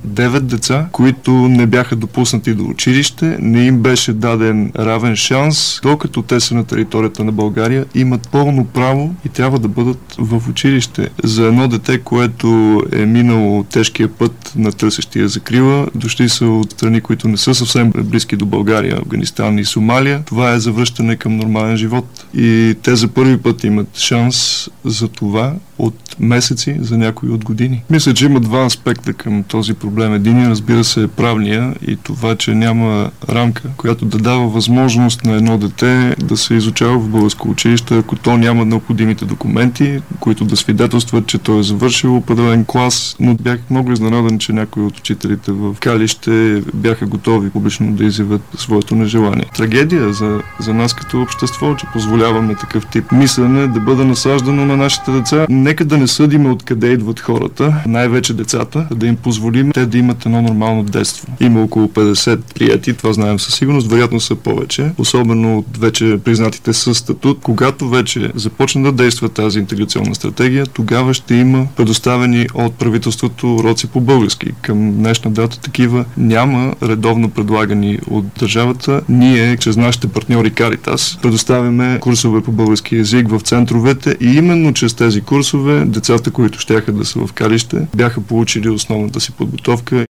9 деца, които не бяха допуснати до училище, не им беше даден равен шанс, докато те са на територията на България, имат пълно право и трябва да бъдат в училище. За едно дете, което е минало тежкия път на търсещия закрила, дошли са от страни, които не са съвсем близки до България, Афганистан и Сомалия, това е завръщане към нормален живот. И те за първи път имат шанс за това от месеци, за някои от години. Мисля, че има два аспекта към този проблем. Единият, разбира се, е правния и това, че няма рамка, която да дава възможност на едно дете да се изучава в българско училище, ако то няма необходимите документи, които да свидетелстват, че той е завършил определен клас, но бях много изненадан, че някои от учителите в Калище бяха готови публично да изявят своето нежелание. Трагедия за нас като общество, че позволяваме такъв тип мислене да бъде насаждано на нашите деца. Нека да не съдиме откъде идват хората, най-вече децата, да им позволим те да имат едно нормално детство. Има около 50 приети, това знаем със сигурност, вероятно са повече, особено от вече признатите със статут. Когато вече започне да действа тази интеграционна стратегия, тогава ще има предоставени от правителството уроци по български. Към днешна дата такива няма редовно предлагани от държавата. Ние, чрез нашите партньори Каритас, предоставяме курсове по български език в центровете и именно чрез тези курсове децата, които щяха да са в Калище, бяха получили основната си подготовка.